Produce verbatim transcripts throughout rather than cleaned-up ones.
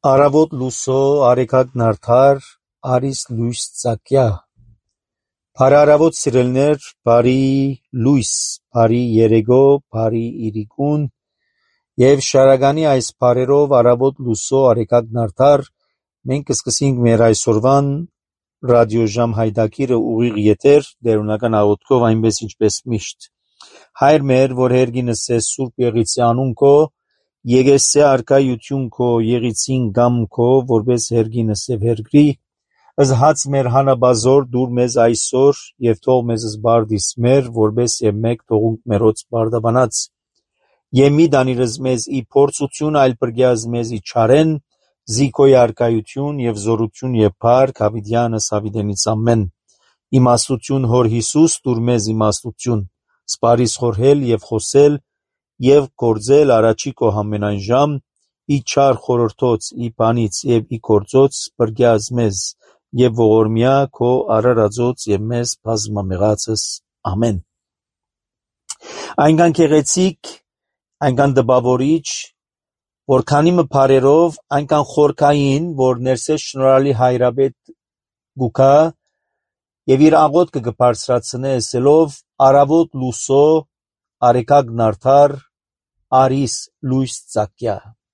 Առավոտ լուսո արեգակ նարդար արիս լույս ծակյա Բարարավոտ սիրելներ, բարի լույս, բարի երեգո, բարի իրիկուն եւ շարագանի այս բարերով առավոտ լուսո արեգակ նարդար մենք կսկսենք մեր այսօրվան ռադիոժամ հայդակիրը ուղիղ եթեր դերունական աղոթքով այնպես ինչպես միշտ հայր մեր որ հերգինս է սուրբ եղիցի անուն քո Եղեսե արկայություն քո եղիցին գամ քո որպես հերգինս է հերգրի ըզհաց մեր հանաբազոր դուր մեզ այսօր եւ թող մեզ զբարդիս մեր որպես եւ մեկ թողունք մերոց բարդաբանած եւ մի դանիրս մեզ ի փորձություն այլ բրգյազ մեզ ի չարեն զիկոյ արկայություն եւ զորություն եւ փառք հավիդյանս հավիդենից ամեն իմաստություն հոր Հիսուս դուր մեզ իմաստություն սպարիս խորհել եւ խոսել եւ գործել առաջի քո ամենայն ժամ ի չար խորհրդոց ի բանից եւ ի գործոց բրգյազ մեզ եւ ողորմյա քո արարածոց եւ մեզ բազմամեղածս ամեն այնքան գեղեցիկ այնքան դպավորիչ որքանի մը բարերով այնքան խորքային որ ներսես շնորհալի հայրաբեդ գուքա եւ իր աղոթքը կբարձրացնե ասելով առավոտ լուսո արեգակ նարդար արիս լույս ծակյա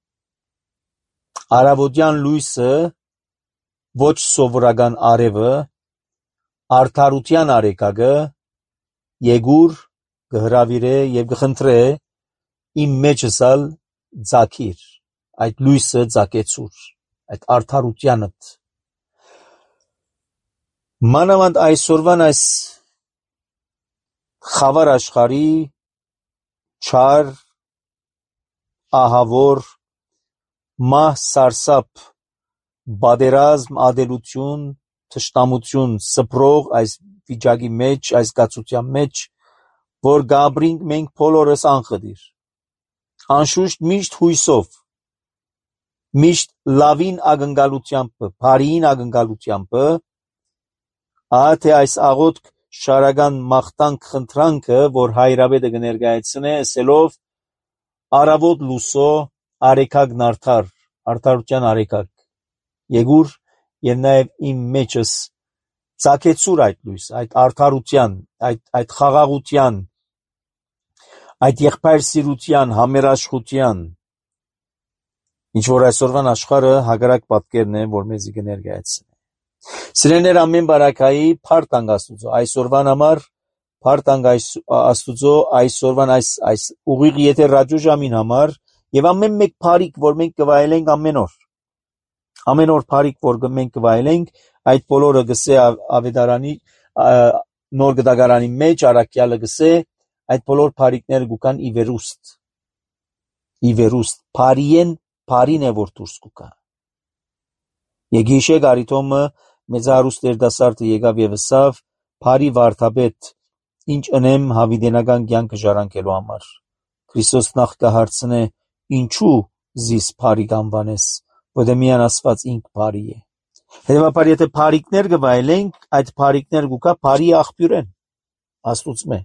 Առավոտյան լույսը ոչ սովորական արևը արդարության արեգակը եգուր գհրավիրե եւ գխնդրե իմ մեջսալ ծակիր այդ լույսը ծակեցուր այդ արդարությանդ մանավանդ այսօրվան այս խավար աշխարհի չար ահավոր մահ սարսափ բادرազմ ադելություն թշնամություն սփռող այս վիճակի մեջ այս գացության մեջ որ գաբրինք մենք բոլորս անխդիր անշուշտ միշտ հույսով միշտ լավին ակնկալությամբ բարին ակնկալությամբ ահա այս աղոթք շարական մաղթանք խնդրանքը որ հայրաբեդը կներկայացնե ասելով Առավոտ լուսո արեգակ նարդար արդարության արեգակ եգուր եւ նաեւ իմ մեջս ծակեցուր այդ լույս այդ արդարության այդ այդ խաղաղության այդ եղբայրսիրության համերաշխության ինչ որ այսօրվան աշխարհը հագարակ պատկերն է որ մեզի կներկայացնի Սիրելիներ ամեն բարակայի փառք Աստուծո այսօրվան համար Փառք Աստուծո այսօրվան այս այս ուղիղ եթե ռադիոժամին համար եւ ամեն մեկ բարիք որ մենք կվայելենք ամեն օր ամեն օր բարիք որ մենք կվայելենք այդ բոլորը գսե ավետարանի նոր գդագարանի մեջ արաքյալը գսե այդ բոլոր բարիքները գուքան ի վերուստ ի վերուստ բարիեն բարին է որ դուրս գուքա Եգիշե գարիտոմը մեծարուստ երդասարտը եկավ եւ ասավ բարի վարդապետ Ինչ ընեմ հավիդենական կյանքը ժառանգելու համար Քրիստոս նախ կհարցնե ինչու զիս բարիք անվանես որտեղ միան ասված ինք բարի է Հետևաբար եթե բարիքներ կվայելենք այդ բարիքներ գուկա բարի աղբյուրեն Աստուծմե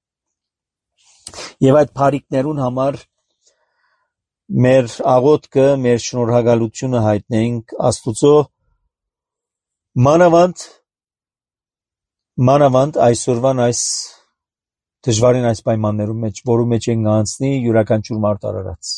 Եվ այդ բարիքներուն համար մեր աղոթքը մեր շնորհակալությունը հայտնենք Աստուծո մանավանդ մանավանդ այսօրվան այս դժվարին այս պայմաններում մեջ որու մեջ են գանցնի յուրաքանչյուր մարդ արարած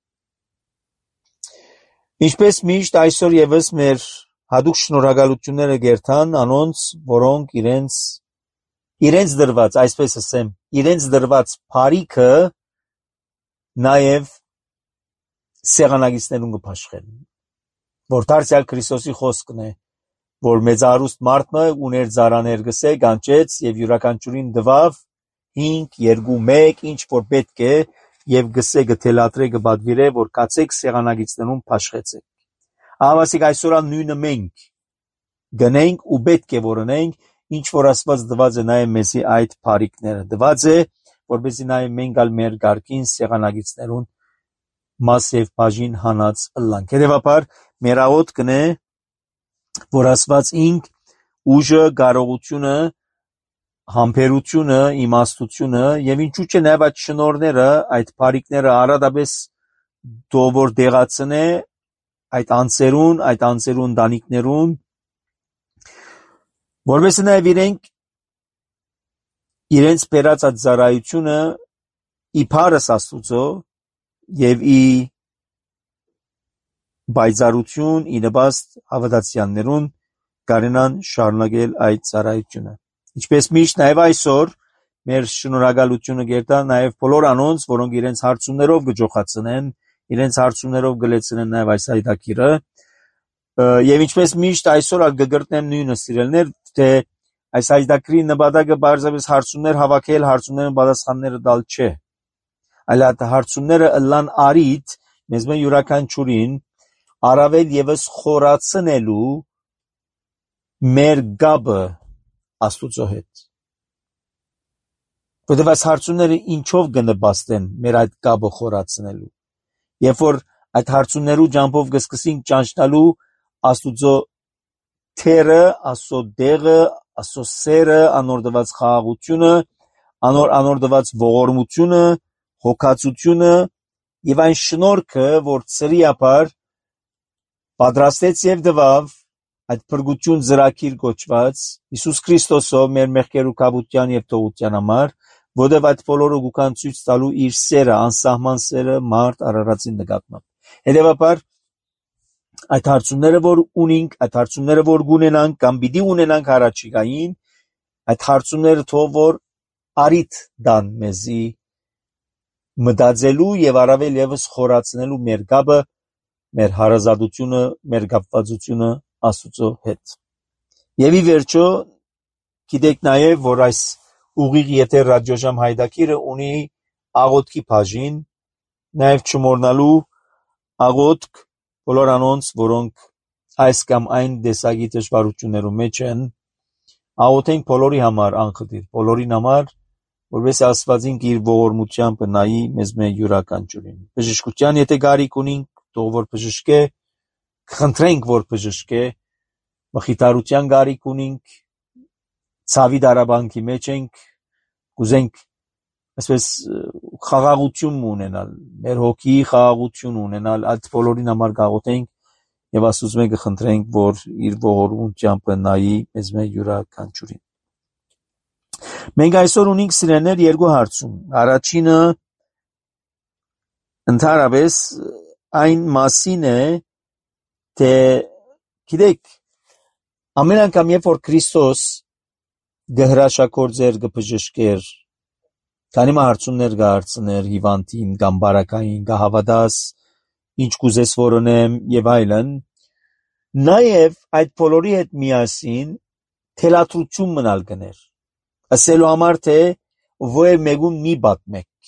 Ինչպես միշտ այսօր եւս մեր հadoop շնորհակալությունները գերթան անոնց որոնք իրենց իրենց դրված այսպես ասեմ իրենց դրված բարիքը նաեւ սեղանագիցներուն կփաշխեն որ դարձյալ Քրիստոսի խոսքն է որ մեծարուստ մարդը ուներ ծարաներ գսե գանչեց եւ յուրաքանչյուրին դվավ հինգ երկու մեկ ինչ որ պետք է եւ գսե գթելատրե գբադվիրե որ կացեք սեղանագիցներուն փաշխեցեք Ահավասիկ այսօր նույնը մենք գնենք ու պետք է որ ունենք ինչ որ Աստված դված է նաեւ մեզի այդ բարիքները դված է որբեսի նաեւ մենք ալ մեր գարկին սեղանագիցներուն մաս եւ բաժին հանած ըլլանք հետեւաբար մեր աղոթքն է որ Աստված ինք ուժը կարողությունը համբերությունը իմաստությունը եւ ինչու՞ չէ նաեւ այդ շնորհները այդ բարիքները արադաբես դով որ դեղացնե այդ անձերուն, այդ անձերուն ընտանիքներուն, որպես նաև իրենք իրենց բերած այդ ծառայությունը իբարս Աստուծո եւ ի բայցարություն, ի նպաստ հավատացյալներուն կարենան շարունակել այդ ծառայությունը։ Ինչպես միշտ նաև այսօր մեր շնորհակալությունը գերտա նաև բոլոր անոնց, որոնք իրենց հարցումներով գճոխացնեն, իրենց հարցումներով գլեցնեն նաև այս հայտակիրը, եւ ինչպես միշտ այսօր ալ գգրտնեն նույնը սիրելներ, թե այս հայտակիրի նպատակը բարձրապես հարցումներ հավաքել, հարցումներն պատասխանները տալ չէ, այլ այդ հարցումները ըլլան արիտ մեզ մե յուրաքանչյուրին առավել եւս խորացնելու մեր գաբը Աստուծո հետ։ Որտեւ այս հարցումները ինչով կնպաստեն մեր այդ գաբը խորացնելու։ Երբ որ այդ հարցումներու ջամփով կսկսենք ճանչնալու Աստուծո թերը, Աստծո դեղը, Աստծո սերը, անորդված խաղաղությունը, անոր անորդված ողորմությունը, հոգացությունը եւ այն շնորհքը, որ ծրիապար պատրաստեց եւ դվավ այդ փրկություն ծրագիր կոչված Հիսուս Քրիստոսով մեր մեղքերու կապության եւ թողության համար, որովհետեւ այդ բոլորը գուքան ցույց տալու իր սերը, անսահման սերը մարդ արարածին նկատմամբ։ Հետևաբար այդ հարցումները, որ ունենք, այդ հարցումները, որ ունենանք կամ պիտի ունենանք առաջիկային, այդ հարցումները թող որ արիտ դան մեզի մտածելու եւ առավել եւս խորացնելու մեր գաբը, մեր հարազատությունը, մեր կապվածությունը Աստուծո հետ։ Եվ ի վերջո գիտեք նաեւ, որ այս ուղիղ եթեր ռադիոժամ հայտակիրը ունի աղոթքի բաժին, նաեւ չմոռնալու աղոթք բոլոր անոնց, որոնք այս կամ այն դեսագի դժվարություններու մեջ են, աղոթենք բոլորի համար անխտիր, բոլորին համար, որպես Աստվածին իր ողորմությամբ նայի մեզ մե յուրաքանչյուրին։ Բժշկության եթե գարիք ունենք, թող որ բժշկե, խնդրենք որ բժշկե, մխիթարության գարիք ունենք, ցավի դարաբանքի մեջ ենք, կուզենք այսպես խաղաղություն ունենալ, մեր հոգի խաղաղություն ունենալ, այդ բոլորին համար գաղութենք եւ Աստծո մեկ խնդրենք, որ իր ողորմությամբ նայի մեզ մե յուրաքանչյուրին։ Մենք այսօր ունենք սիրելներ երկու հարցում։ Առաջինը ընդհանրապես այն մասին է, թե գիտեք, ամեն անգամ երբ որ Քրիստոս գհրաշակորձեր գբժշկեր, քանի հարցումներ գարցներ հիվանդին կամ բարակային գահավադաս, ինչ կուզես որոնեմ եւ այլն, նաեւ այդ բոլորի հետ միասին թելադրություն մնալ գներ։ Ասելու համար թե ոե մեգուն մի պատմեք,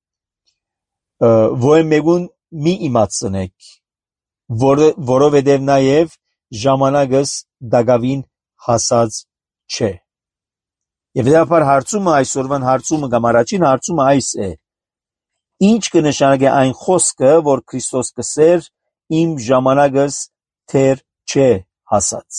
ոե մեգուն մի իմացնեք, որովհետև նաև ժամանակս դակավին հասած չէ։ Եվ դեպար հարցումը այսօրվան հարցումը կամ առաջին հարցումը այս է. ինչ կնշանակի այն խոսքը, որ Քրիստոս կսեր իմ ժամանակս թեր չէ հասած։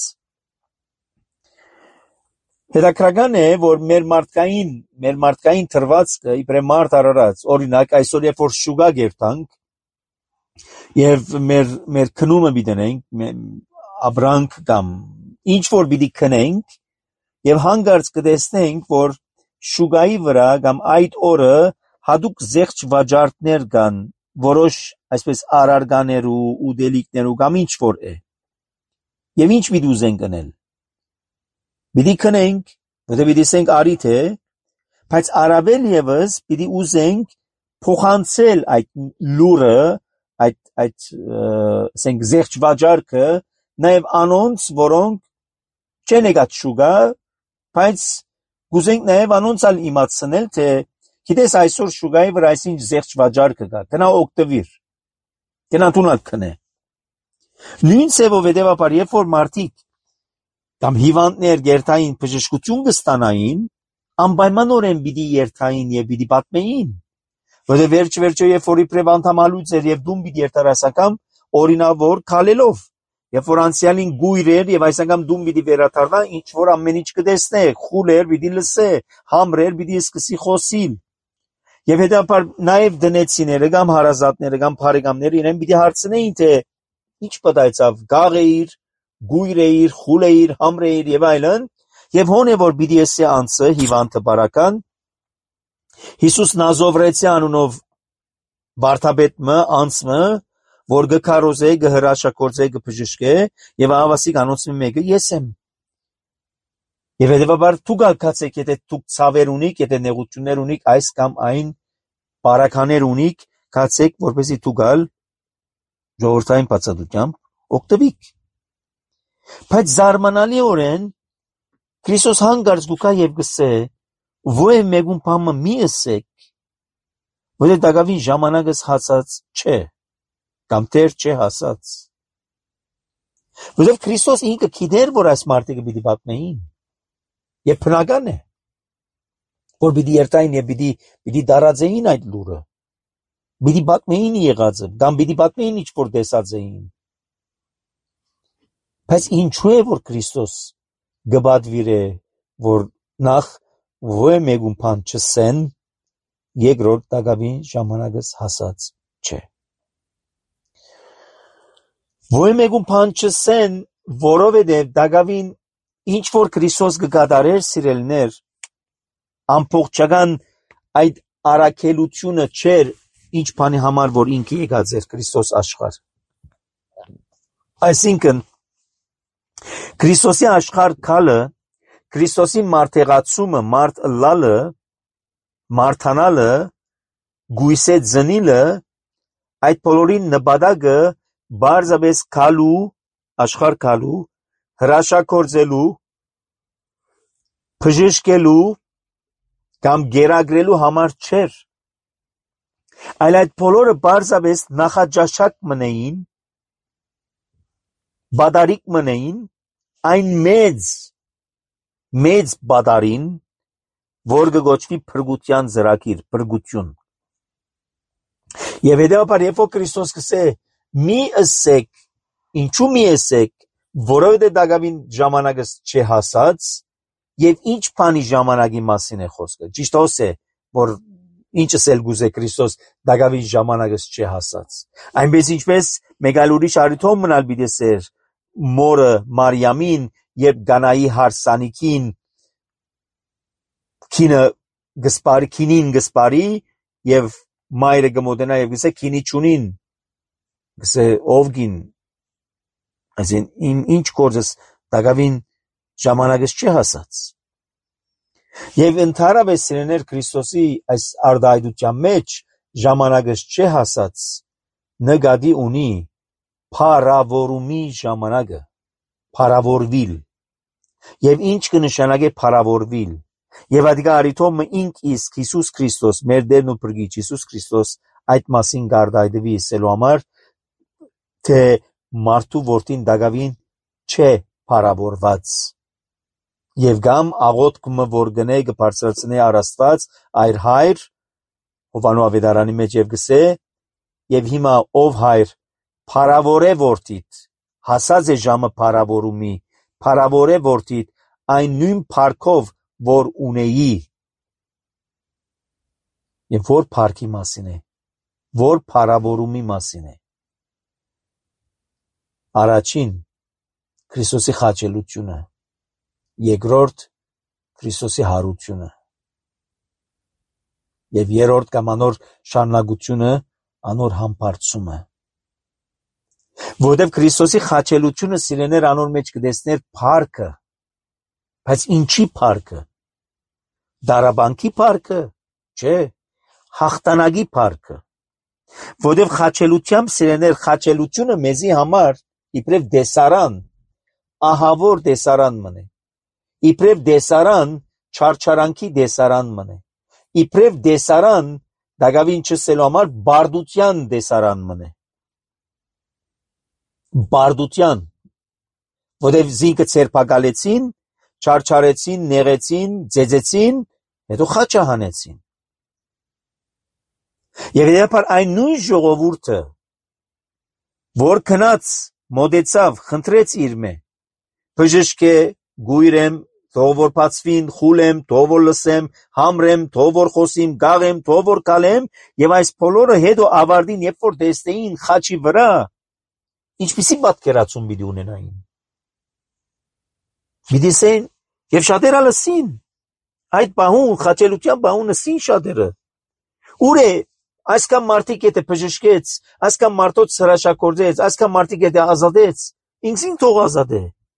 Հետաքրքրական է, որ մեր մարդկային, մեր մարդկային թրվածքը, իբրե մարդ արարած, օրինակ այսօր երբ որ շուգա գերտանք, եւ մեր մեր քնումը բիդենենք, ապրանք կամ ինչ որ պիտի քնենք, եւ հանգարց կտեսնենք, որ շուգայի վրա կամ այդ օրը հadouk զեղչ վաճառքներ կան, որոշ այսպես արարկաներու, ուդելիկներու կամ ինչ որ է։ Եվ ինչ պիտի ուզենք անել։ Պիտի քնենք, որտեղ պիտի ասենք արիթ է, բայց առավել եւս պիտի ուզենք փոխանցել այդ լուրը, այդ այդ ասենք զեղչ վաճառքը նաեւ անոնց, որոնք չեն եկած շուգա, բայց գուզենք նաեւ անոնց ալ իմացնել, թե գիտես այսօր շուգայի վրա այսինչ զեղչ վաճառքը կա, գնա օգտվիր, գնա տունալ քնե։ Նույն ծևով հետևաբար, երբ որ մարդիկ կամ հիվանդներ երթային բժշկություն կստանային, անպայմանորեն պիտի երթային եւ պիտի պատմեին, որովհետեւ վերջ-վերջո երբ որ իբրև անդամալուց էր եւ դում պիտի երթարասական օրինավոր քալելով, երբ որ անցյալին գույր էր եւ այս անգամ դում պիտի վերաթարնա, ինչ որ ամեն ինչ կտեսնե, խուլեր պիտի լսե, համրեր պիտի սկսի խոսիլ։ Եվ հետաբար նաեւ դնեցիները կամ հարազատները կամ բարեկամները իրեն պիտի հարցնեին, թե ինչ պատայցավ, գաղ էիր, գույր էիր, խուլ էիր, համր էիր եւ այլն, եւ հոն է որ պիտի էսե անցը հիվանդը բարական, Հիսուս Նազովրեցի անունով վարդապետը անցը, որ գքարոզե, գհրաշակորձե, գբժշկե եւ ավասիկ անոնցի մեկը ես եմ։ Եվ հետևաբար դուք ակացեք, եթե դուք ցավեր ունիք, եթե նեղություններ ունիք, այս կամ այն բարականեր ունիք, կացեք, որպեսզի դուք գալ ժողովրդային բացատրությամբ օգտվիք։ Բայց զարմանալիորեն Քրիստոս հանգարց գուկա եւ գսե, ոյ մեգուն բամը մի ասեք, որ դակավին ժամանակս հասած չէ, կամ դեռ չէ հասած։ Որովհետև Քրիստոս ինքը գիտեր, որ այս մարդիկը պիտի պատմեին, եւ բնական է, որ պիտի երթային եւ պիտի պիտի դարածեին այդ լուրը, պիտի պատմեին եղածը, կամ պիտի պատմեին ինչ որ տեսած էին։ Բայց ինչու է որ Քրիստոս գբադվիր է, որ նախ ոյ մեգուն բան չսեն, երկրորդ դակավին ժամանակս հասած չէ։ Ոյ մեգուն բան չսեն, որովհետև դակավին ինչ որ Քրիստոս կկատարեր սիրելներ, ամբողջական այդ առաքելությունը չէր, ինչ բանի համար որ ինքը եկած էր Քրիստոս աշխարհ։ Այսինքն Քրիստոսի աշխարհ գալը, Քրիստոսի մարդեղացումը, մարդ ըլլալը, մարդանալը, գույսե ծնիլը, այդ բոլորին նպատակը բարձրապես գալու, աշխարհ գալու, հրաշագործելու, բժշկելու կամ գերագրելու համար չէր, այլ այդ բոլորը բարձրապես նախաճաշակ մնային, բադարիկ մնային, այն մեծ, մեծ բադարին, որ կգոչվի փրկության ծրագիր, փրկություն։ Եվ հետևաբար երբ որ Քրիստոս կսե մի ասեք, ինչու մի ասեք, որովհետև դակավին ժամանակս չի հասած, եւ ինչ բանի ժամանակի մասին է խոսքը։ Ճիշտ է, որ ինչս էլ գուզե Քրիստոս դակավին ժամանակս չի հասած։ Այնպես ինչպես մեկ այլ ուրիշ առիթով մնալ պիտի սեր մորը Մարիամին, երբ Գանայի հարսանիքին քինը գսպարի, քինին գսպարի եւ մայրը գմոտենա եւ գսե քինի ճունին, գսե ով գին, այսին ինչ գործս դակավին ժամանակս չի հասած։ Եվ ընդհանրապես սիրելիներ Քրիստոսի այս արդայդության մեջ ժամանակս չի հասած, նկատի ունի փառավորումի ժամանակը, փառավորվիլ։ Եվ ինչ կնշանակե փառավորվիլ։ Եվ այդ գարիտոմը ինք իսկ Հիսուս Քրիստոս, մեր Տերն ու Փրկիչ Հիսուս Քրիստոս այդ մասին գարդայդվի ասելու համար, թե մարդու որդին դակավին չէ փառավորված։ Եվ գամ աղոթքը որ գնե կբարձրացնե առ Աստված այր հայր, Հովանու ավետարանի մեջ եւ գսե, եւ հիմա ով հայր փառավորե որդիդ, հասած է ժամը փառավորումի, փառավորե որդիդ այն նույն փառքով, որ ունեի։ Եվ որ փառքի մասին է, որ փառավորումի մասին է։ Առաջին Քրիստոսի խաչելությունը, երկրորդ Քրիստոսի հարությունը, եւ երրորդ կամ անոր շարունակությունը, անոր համբարձումը։ Որովհետև Քրիստոսի խաչելությունը սիրեներ անոր մեջ կտեսներ փառքը, բայց ինչի փառքը։ Դարաբանքի փառքը, չէ, հաղթանակի փառքը։ Որովհետև խաչելությամբ սիրեներ խաչելությունը մեզի համար իբրև դեսարան, ահավոր դեսարան մնե։ Իբրև դեսարան, չարչարանքի դեսարան մնե։ Իբրև դեսարան, դակավին չսելու համար բարդության դեսարան մնե։ Բարդության, որովհետև զինքը ցերպակալեցին, չարչարեցին, նեղեցին, ձեձեցին, հետո խաչը հանեցին։ Եվ հետապար այն նույն ժողովուրդը, որ քնած, մոտեցավ, խնդրեց իր մե, բժշկե, գույրեմ, թող որ բացվին, խուլեմ, թող որ լսեմ, համրեմ, թող որ խոսիմ, գաղեմ, թող որ կալեմ, եւ այս բոլորը հետո ավարտին, երբ որ տեսնեին խաչի վրա, ինչպիսի պատկերացում պիտի ունենային։ Պիտի ասեն, եւ շատերը լսին, այդ բահուն, խաչելության բահուն լսին շատերը։ Ուր է, այսքան մարդիկ եթե բժշկեց, այսքան մարդոց հրաշագործեց, այսքան մարդիկ եթե ազատեց, ինքսին թող ազատե։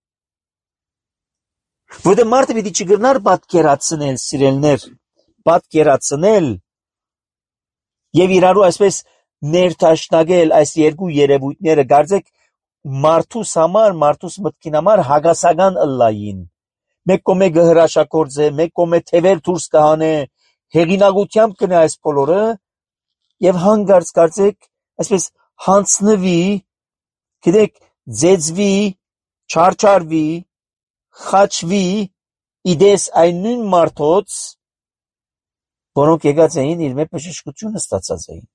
Որտե մարդը պիտի չգրնար պատկերացնել, սիրելներ, պատկերացնել եւ իրարու այսպես ներդաշնակել այս երկու երևույթները, գարձեք մարդուս համար, մարդուս մտքին համար հագասական ըլլային։ Մեկ կոմե հրաշագործե, մեկ կոմե թևեր դուրս կհանե, հեղինակությամբ կնե այս բոլորը եւ հանգարց կարծեք այսպես հանցնվի, գիտեք, ձեծվի, չարչարվի, խաչվի, իդես այն նույն մարդոց, որոնք եկած էին իր մեջ բժշկությունը ստացած էին։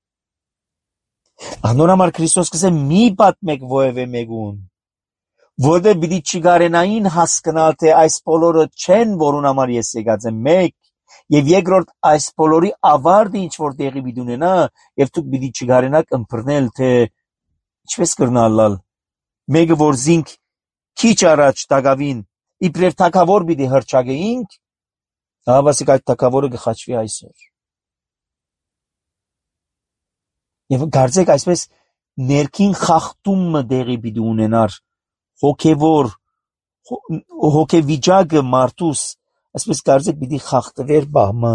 Անորամար Քրիստոս կսե մի պատմեք ովևէ մեկուն, որտեղ պիտի չգարենային հասկանալ, թե այս բոլորը չեն, որուն համար ես եկած եմ, մեկ, եւ երկրորդ այս բոլորի ավարտը ինչ որ տեղի պիտի ունենա, եւ դուք պիտի չգարենաք ըմբռնել, թե ինչպես կրնալալ, մեկը որ զինք քիչ առաջ տակավին, իբրև թակավոր պիտի հրճագեինք, հավասիկ այդ թակավորը կխաչվի այսօր։ Եվ գարձեք այսպես ներքին խախտումը դեղի պիտի ունենար, հոգևոր, հոգևիճակը մարդուս, այսպես գարձեք պիտի խախտվեր բահմը,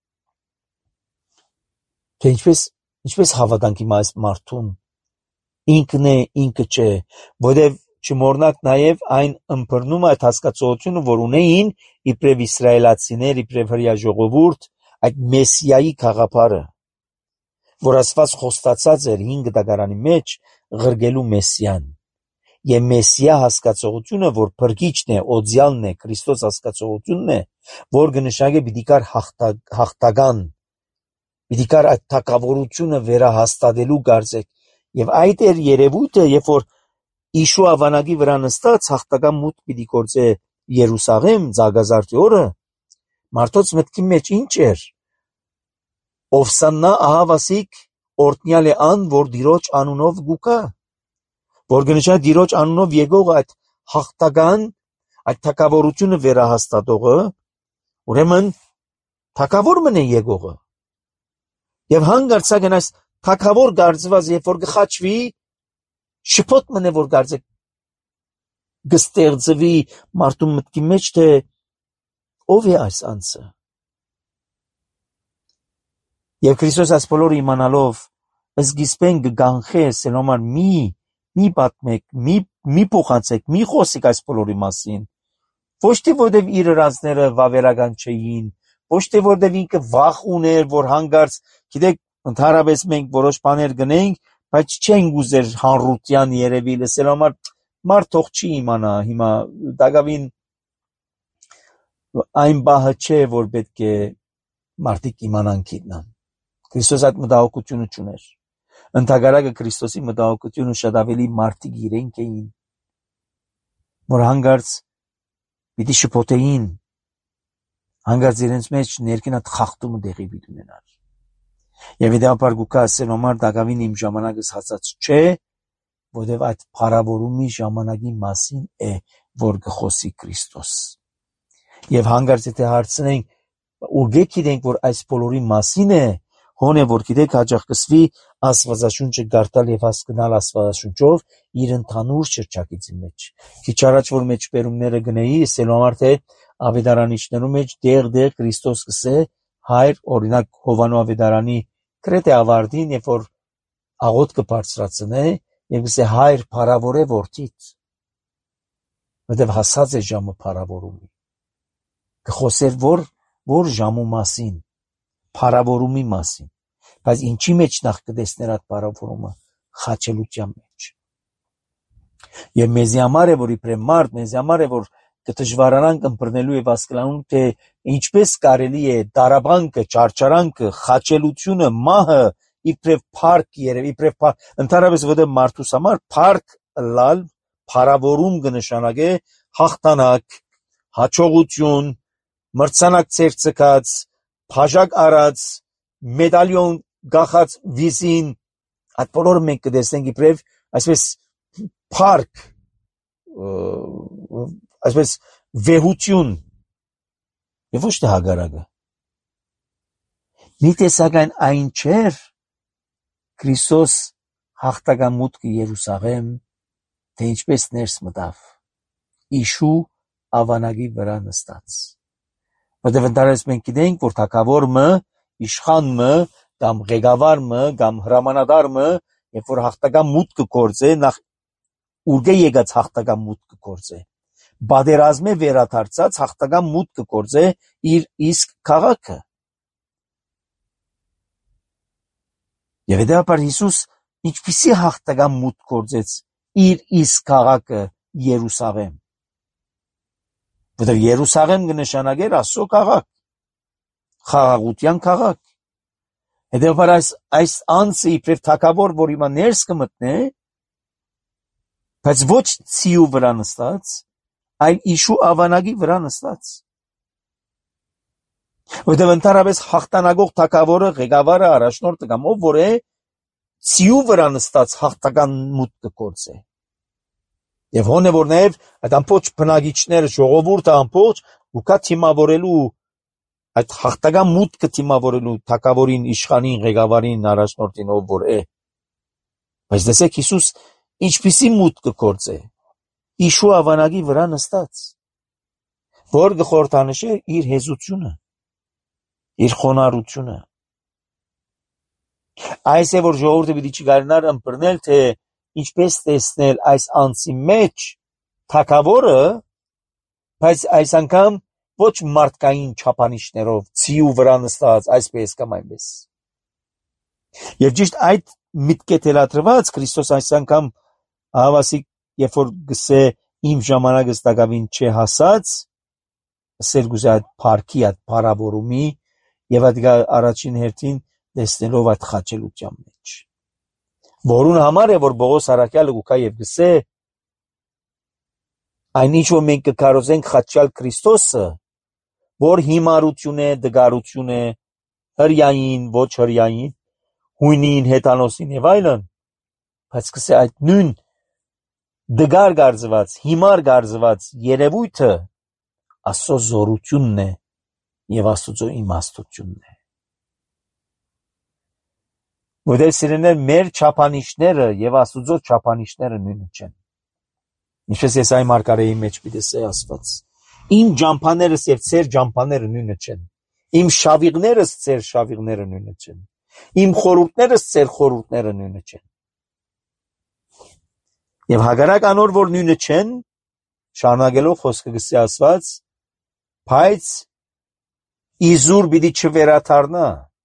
թե ինչպես, ինչպես հավատանք իմ այս մարդուն, ինքն է, ինքը չէ, որև չմոռնաք նաև այն ըմբռնում այդ հասկացողությունը, որ ունեին իբրև իսրայելացիներ, իբրև հրեա ժողովուրդ, այդ մեսիայի գաղափարը, որ Աստված խոստացած էր հինգ դագարանի մեջ ղրգելու մեսիան, եւ մեսիա հասկացողությունը, որ փրկիչն է, օձյալն է, Քրիստոս հասկացողությունն է, որ կնշանակե պիտի կար հաղթական, պիտի կար այդ թակավորությունը վերահաստատելու գարձեք, եւ այդ էր երևույթը, երբ որ Իշուա վանագի վրա նստած հաղթական մուտք պիտի գործե Երուսաղեմ Զագազարդի օրը, մարդոց մտքի մեջ ինչ էր, Օվսաննա ահավասիկ օրտնյալ է ան, որ դիրոջ անունով գուկա, որ գնշա դիրոջ անունով եկող այդ հաղթական, այդ թակավորությունը վերահաստատողը, ուրեմն թակավոր մնե եկողը, եւ հանգարցակն այս թակավոր գարձված, երբ որ գխաչվի, շփոթ մնե, որ գարձեք գստեղծվի մարդու մտքի մեջ, թե ով է այս անձը։ Եվ Քրիստոս այս բոլորը իմանալով, սկիզբեն կգանխե, սելոմար մի, մի պատմեք, մի, մի փոխանցեք, մի խոսեք այս բոլորի մասին, ոչ թե որտև իր հրացները վավերական չէին, ոչ թե որտև ինքը վախ ուներ, որ հանգարց, գիտեք, ընդհանրապես մենք որոշ բաներ գնենք, բայց չենք ուզեր հանրության երևի լսել, համար մարդ թող չի իմանա, հիմա դակավին այն բահը չէ, որ պետք է մարդիկ իմանան գիտնան։ Քրիստոս այդ մտահոգությունը չուներ։ Ընդհակառակը Քրիստոսի մտահոգությունը շատ ավելի մարդիկ իրենք էին, որ հանգարց պիտի շփոթեին, հանգարց իրենց մեջ ներքին այդ խախտումը տեղի պիտի ունենար։ Եվ իդեպար գուկա ասել համար դակավին իմ ժամանակս հասած չէ, որտև այդ փառավորումի ժամանակի մասին է, որ գխոսի Քրիստոս։ Եվ հանգարց եթե հարցնենք, ուղղեք գիտենք, որ այս բոլորի մասին է, հոն է, որ գիտեք հաճախ կսվի Աստվածաշունչը գարտալ եւ հասկանալ Աստվածաշունչով իր ընդհանուր շրջակիցի մեջ։ Քիչ առաջ որ մեջբերումները գնեի, ասելու համար թե ավետարանիչներու մեջ դեղ-դեղ Քրիստոս կսե հայր, օրինակ Հովանու ավետարանի գրեթե ավարտին, երբ որ աղոտ կբարձրացնե, եւ կսե հայր փառավոր է որդիդ, որտեւ հասած է ժամը փառավորումի։ Կխոսեր որ որ ժամու մասին, փառավորումի մասին, բայց ինչի մեջ նախ կտեսներ այդ փառավորումը, խաչելության մեջ։ Եվ մեզի համար է, որ իբրև մարդ, մեզի համար է, որ կդժվարանանք ըմբռնելու եւ հասկանալու, թե ինչպես կարելի է դարաբանքը, ճարճարանքը, խաչելությունը, մահը իբրև փառք երև, իբրև ընդհանրապես որտեղ մարդուս համար փառք լալ, փառավորում կնշանակե հաղթանակ, հաջողություն, մրցանակ ցերծկած, փաժակ արած, մեդալիոն գախած վիզին, այդ բոլորը մենք կտեսնենք իբրև այսպես փառք, այսպես վեհություն, եւ ոչ թե հագարակը։ Մի տեսական այն չէր Քրիստոս հաղթական մուտքը Երուսաղեմ, թե ինչպես ներս մտավ իշու ավանագի վրա նստած։ Որտեղ ընդհանրապես մենք գիտենք, որ թագավորը, իշխանը, կամ ղեկավարը, կամ հրամանատարը, երբ որ հաղթական մուտքը գործե, նախ ուրգե եկած հաղթական մուտքը գործե։ Բادرազմե վերադարձած հաղթական մուտքը գործե իր իսկ քաղաքը։ Եվ հետևաբար Հիսուս ինչպիսի հաղթական մուտք գործեց իր իսկ քաղաքը Երուսաղեմ։ Որտեղ Երուսաղեմ կնշանակեր Աստծո քաղաք, խաղաղության քաղաք։ Հետևաբար այս այս անձը իբրև թագավոր, որ հիմա ներս կմտնե, բայց ոչ ցիու վրա նստած, այլ իշու ավանագի վրա նստած։ Որտեղ ընդհանրապես հաղթանակող թագավորը, ղեկավարը, առաջնորդը կամ ով որ է, ցիու վրա նստած հաղթական մուտքը գործե։ Եվ հոնե որ նաև այդ ամբողջ բնակիչները, ժողովուրդը ամբողջ ուկա թիմավորելու այդ հաղթական մուտքը թիմավորելու թագավորին, իշխանին, ղեկավարին, առաջնորդին, ով որ է։ Բայց տեսեք Հիսուս ինչպիսի մուտքը գործե։ Իշու ավանագի վրա նստած, որ գխորհրդանշե իր հեզությունը, իր խոնարհությունը։ Այս է որ ժողովուրդը պիտի չկարողանար ըմբռնել, թե ինչպես տեսնել այս անձի մեջ թագավորը, բայց այս անգամ ոչ մարդկային չափանիշներով, ցիու վրա նստած, այսպես կամ այնպես։ Եվ ճիշտ այդ միտքը թելադրված Քրիստոս այս անգամ հավասիկ, երբ որ գսե իմ ժամանակը ստակավին չէ հասած, սերգուզի այդ փառքի, այդ փառավորումի եւ այդ առաջին հերթին տեսնելով այդ խաչելության մեջ։ Որուն համար է որ Պողոս առաքյալը գուկա եւ գսե այնինչ որ մենք կկարողենք խաչալ Քրիստոսը, որ հիմարություն է, դգարություն է, հրյային, ոչ հրյային, հույնին, հետանոսին եւ այլն, բայց գսե այդ նույն դգար գարձված, հիմար գարձված երևույթը Աստծո զորությունն է եւ Աստծո իմաստությունն է։ Որտեղ սիրելիներ մեր չափանիշները եւ Աստծո չափանիշները նույնը չեն։ Ինչպես Եսայի մարգարեի մեջ պիտի ասված. Իմ ջամփաներս եւ ծեր ջամփաները նույնը չեն։ Իմ շավիղներս ծեր շավիղները նույնը չեն։ Իմ խորհուրդներս ծեր խորհուրդները նույնը չեն։ Եվ հակառակ անոր որ նույնը չեն, շարունակելով խոսքը գսի ասված, բայց իզուր պիտի չվերաթարնա։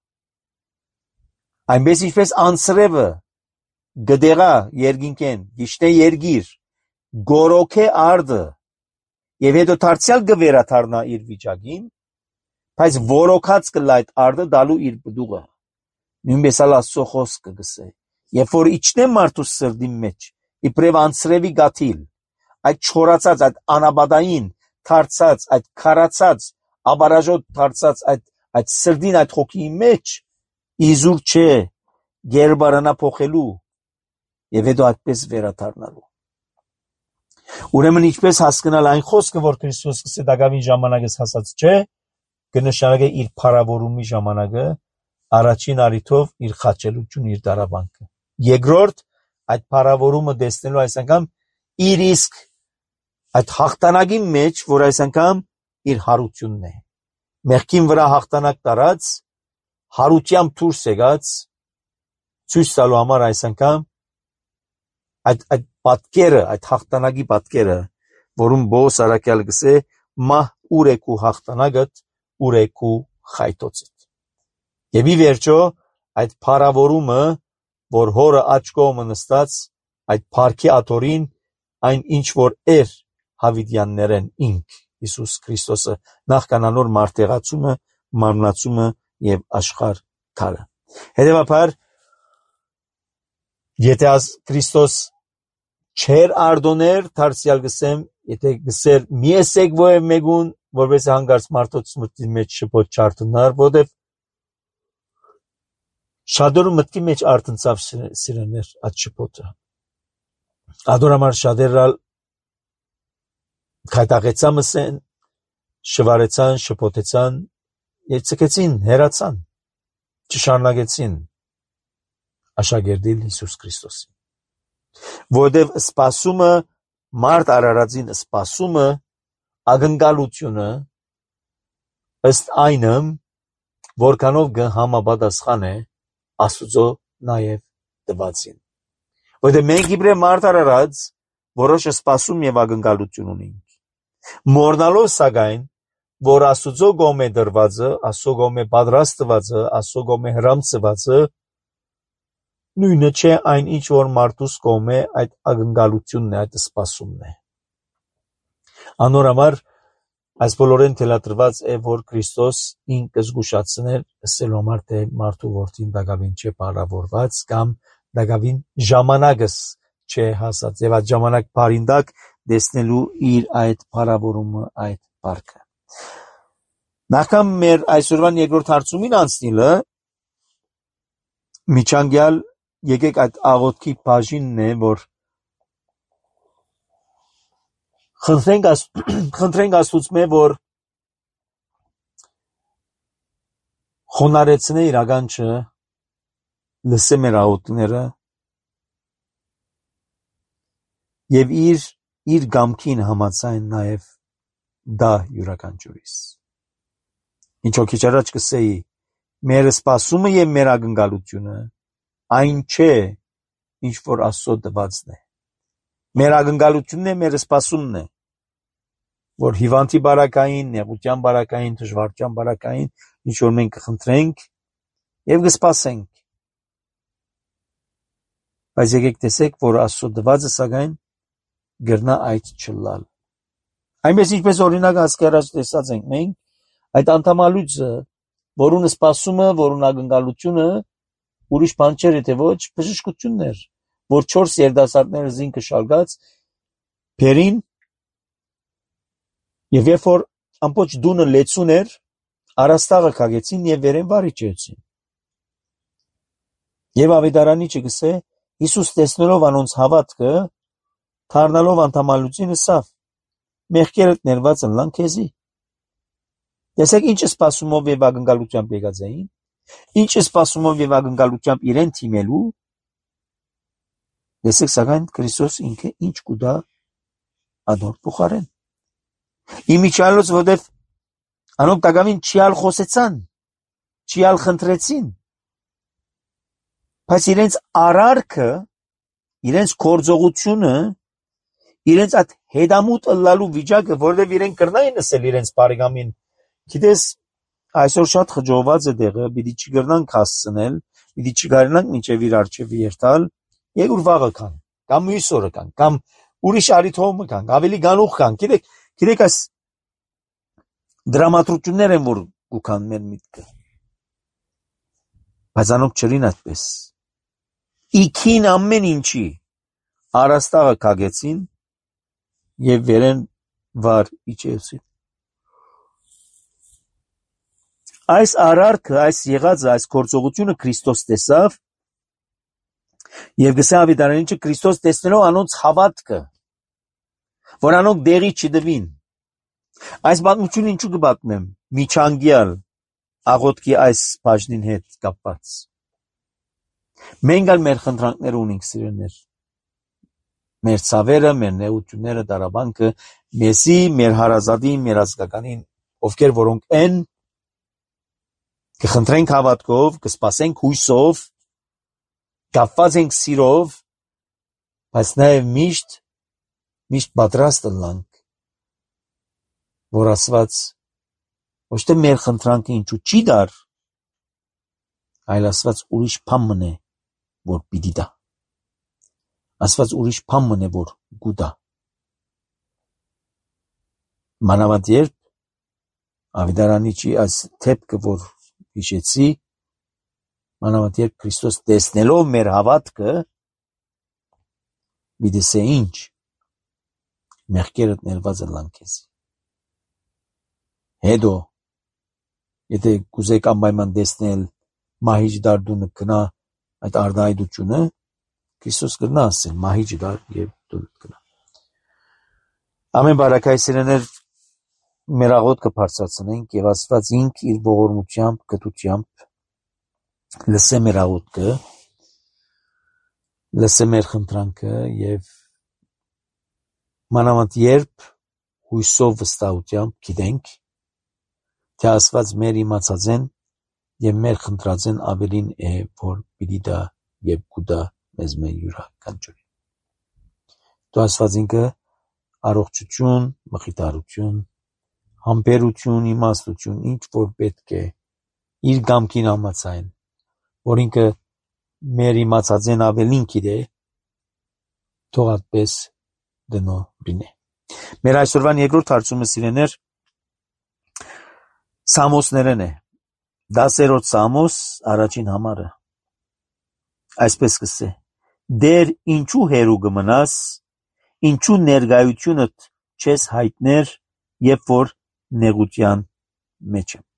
Այնպես ինչպես անսրևը գդեղա երկինքեն, գիշտե երգիր, գորոքե արդը, եւ հետո դարձյալ գվերաթարնա իր վիճակին, բայց որոքած կլա այդ արդը դալու իր բդուղը։ Նույնպես ալ Աստծո խոսքը գսե, երբ որ իջնե մարդու սրդի մեջ, իբրև անսրևի գաթիլ, այդ չորացած, այդ անաբադային դարձած, այդ քարացած, աբարաժոտ դարձած այդ այդ սրդին այդ հոգի մեջ իզուր չէ գերբարանա փոխելու եւ հետո այդպես վերաթարնալու։ Ուրեմն ինչպես հասկանալ այն խոսքը, որ Քրիստոս գսե դակավին ժամանակս հասած չէ, կնշանակե իր փառավորումի ժամանակը, առաջին արիթով իր խաչելություն, իր դարաբանքը։ Երկրորդ այդ փառավորումը տեսնելու այս անգամ իր իսկ այդ հաղթանակի մեջ, որ այս անգամ իր հարությունն է։ Մեղքին վրա հաղթանակ տարած, հարությամբ դուրս եկած, ցույց տալու համար այս անգամ այդ այդ պատկերը, այդ հաղթանակի պատկերը, որում Պողոս առաքյալը գսե մահ ուր է քու հաղթանակդ, ուր է քու խայտոցդ։ Եվ ի վերջո այդ փառավորումը, որ հորը աջ կողմը նստած, այդ փառքի աթորին, այն ինչ որ էր հավիտյաններեն ինք Հիսուս Քրիստոսը նախքանանոր մարտեղացումը, մարմնացումը եւ աշխարհ քարը։ Հետևաբար եթե աս Քրիստոս չեր արդոներ, դարձյալ գսեմ, եթե գսեր մի էսեք ո մեկուն, որպես հանգարց մարդոց մտքի մեջ շփոթ չարտնար, որտեվ շատորը մտքի մեջ արտնցավ սիրեներ այդ շփոթը։ Ադորամար շատերալ քայտաղեցան մսեն, շվարեցան, շփոթեցան եւ ցկեցին, հերացան, չշարունակեցին աշակերտել Հիսուս Քրիստոսին։ Որովհետև սպասումը, մարդ արարածին սպասումը, ակնկալությունը ըստ այնը, որքանով կհամապատասխան է Աստուծո նաև տվածին։ Որովհետև մենք իբրև մարդ արարած որոշ սպասում եւ ակնկալություն ունենք։ Մոռնալով սակայն, որ Աստուծո կողմէ դրվածը, Աստծո կողմէ պատրաստվածը, Աստծո կողմէ հրամցվածը նույնը չէ այն ինչ որ մարդուս կողմէ այդ ակնկալությունն է, այդ սպասումն է։ Անորամար այս բոլորեն թելադրված է, որ Քրիստոս ինքը զգուշացներ ասելու համար, թե մարդու որդին դակավին չէ պարավորված կամ դակավին ժամանակս չէ հասած եւ այդ ժամանակ բարինդակ դեսնելու իր այդ պարավորումը, այդ բարգը։ Նախքան մեր այսօրվան երկրորդ հարցումին անցնելը միջանկյալ եկեք այդ աղոթքի բաժինն է, որ խնդրենք խնդրենք Աստծուց մե որ խոնարեցնե իր ականջը լսե մեր աղոթքները եւ իր իր գամքին համաձայն նաեւ դա յուրաքանչյուրիս։ Ինչո քիչ առաջ կսեի, մեր սպասումը եւ մեր ակնկալությունը այն չէ, ինչ որ Աստծո տվածն է։ Մեր ակնկալությունն է, մեր սպասումն է, որ հիվանդի բարակային, նեղության բարակային, դժվարության բարակային, ինչ որ մենք կխնդրենք եւ կսպասենք։ Բայց եկեք տեսեք, որ Աստծո տվածը սակայն գրնա այդ չլալ։ Այնպես ինչպես օրինակ ասկերած տեսած ենք մենք, այդ անդամալույցը, որուն սպասումը, որուն ակնկալությունը ուրիշ բան չէր, թե ոչ բժշկությունն էր, որ չորս երդասարտները զինքը շալգած բերին եւ երբ որ ամբողջ դունը լեցուն էր, արաստաղը քագեցին եւ վերեն վարի չեցին։ Եվ ավետարանի չգսե Հիսուս տեսնելով անոնց հավատքը, դառնալով անդամալությունը սավ, մեղքերդ ներված ընլան քեզի։ Տեսեք ինչ սպասումով եւ ակնկալությամբ եկած էին, ինչ սպասումով եւ ակնկալությամբ իրեն թիմելու։ Տեսեք սակայն Քրիստոս ինքը ինչ կուտա ադոր փոխարեն։ Իմիջալոց որտեվ անոնք տակավին չիալ խոսեցան, չիալ խնդրեցին, բայց իրենց արարքը, իրենց գործողությունը, իրենց այդ հետամուտ ըլլալու վիճակը, որտեվ իրենք կրնային ասել իրենց բարեկամին, գիտես, այսօր շատ խջոված է դեղը, պիտի չգրնանք հասցնել, պիտի չգարնանք մինչև իր արջևը երթալ, եւ ուր վաղը կան, կամ մյուս օրը կան, կամ ուրիշ արիթոմը կան, ավելի գանուխ կան, գիտեք, գիտեք այս դրամատրություններ են, որ կուքան մեր միտքը։ Բայց անոնք չրին այդպես։ Իքին ամեն ինչի արաստաղը քագեցին եւ վերեն վար իջեցին։ Այս արարքը, այս եղածը, այս գործողությունը Քրիստոս տեսավ եւ գսե ավետարանիչը Քրիստոս տեսնելով անոնց հավատքը, որ անոնք դեղի չդվին։ Այս պատմությունը ինչու կպատմեմ, միջանկյալ աղոթքի այս բաժնին հետ կապված։ Մենք ալ մեր խնդրանքները ունենք սիրելիներ, մեր ցավերը, մեր նեղությունները, դարաբանքը, մեզի, մեր հարազատին, մեր ազգականին, ովքեր որոնք են, կխնդրենք հավատքով, կսպասենք հույսով, կապված ենք սիրով, բայց նաև միշտ, միշտ պատրաստ ըլլանք, որ ասված ոչ թե մեր խնդրանքը ինչու չի դար, այլ ասված ուրիշ բան մնե, որ պիտի դա։ Ասված ուրիշ բան մնե, որ գուտա։ Մանավանդ երբ ավետարանիչի այս թեփքը, որ հիշեցի, մանավանդ երբ Քրիստոս տեսնելով մեր հավատքը, մի դեսե ինչ, մեղքերդ ներված ըլլան քեզի։ Հետո, եթե կուզեք անպայման տեսնել մահիճ դար դու կնա այդ արդայդությունը, Քրիստոս կնա ասել մահիճ դար եւ դուրս գնա։ Ամեն բարակայսերներ մերաղոտ կբարձրացնենք եւ Աստված ինք իր ողորմությամբ, գթությամբ լսե մեր աղոթքը, լսե մեր խնդրանքը եւ մանավանդ երբ հույսով վստահությամբ գիտենք, թե Աստված մեր իմացածեն եւ մեր խնդրածեն ավելին է, որ պիտի դա եւ կուտա մեզ մեր յուրաքանչյուրին։ Դու Աստված ինքը առողջություն, մխիթարություն, համբերություն, իմաստություն, ինչ որ պետք է իր գամքին համաձայն, որ ինքը մեր իմացածեն ավելին գիտե, թող այդպես դնո լինի։ Մեր այսօրվան երկրորդ հարցումը սիրեներ Սամոսներն է։ Դասերորդ Սամոս առաջին համարը այսպես կսե. Դեր ինչու հերու կմնաս, ինչու ներկայությունդ չես հայտներ, երբ որ նեղության մեջ եմ։